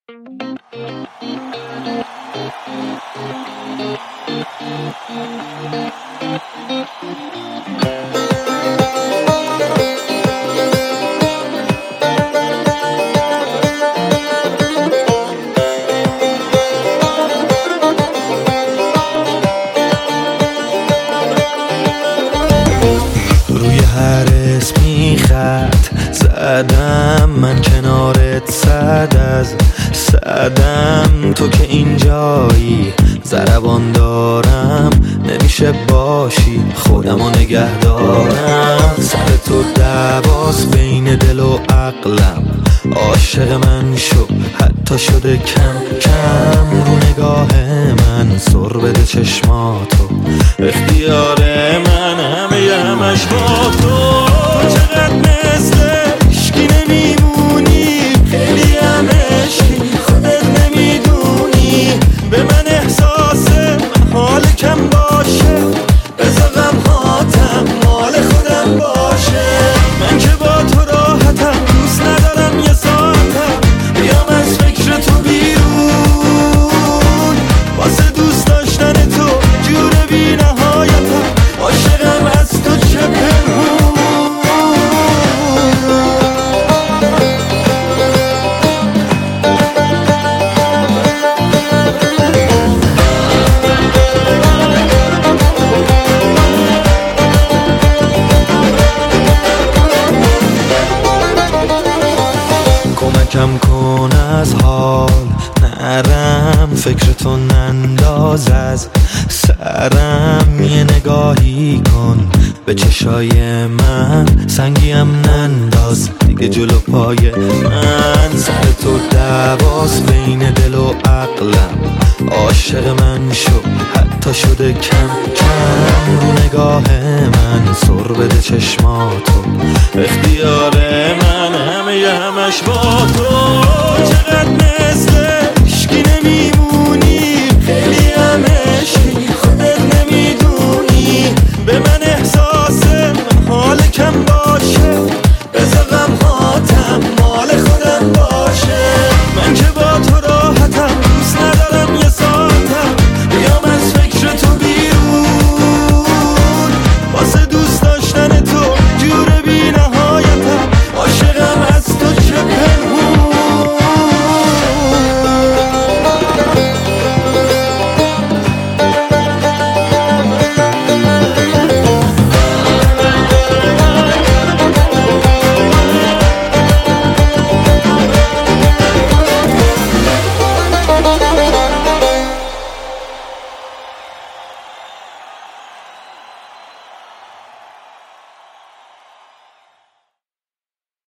روی هر اسمی خط زدم، من کنارت صد از صدم. تو که اینجایی ضربان دارم، نمیشه باشی خودمو نگه دارم. سر تو دعواس بین دل و عقلم، عاشق من شو حتی شده کم کم. رو نگاه من سر بده چشماتو، اختیار من همش با تو. چقدر مثل عشقی نمیمونی، خیلی هم عشقی خودت نمیدونی. به من احساس حال کم باشه، بذار غمهاتم مال خودم باشه. من که با تو راحتم، دوست ندارم یه ساعتم بیام از فکر تو بیرون. واسه دوست داشتن تو جور بی نهایتم، عاشقم از تو چه پنهون. کمکم کن از حال نرم، فکر تو ننداز از سرم. یه نگاهی کن به چشای من، سنگیم ننداز دیگه جلو پای من. سر تو دعواس بین دل و عقلم، عاشق من شو حتی شده کم کم. رو نگاه من سر بده چشماتو، اختیار من همش با تو.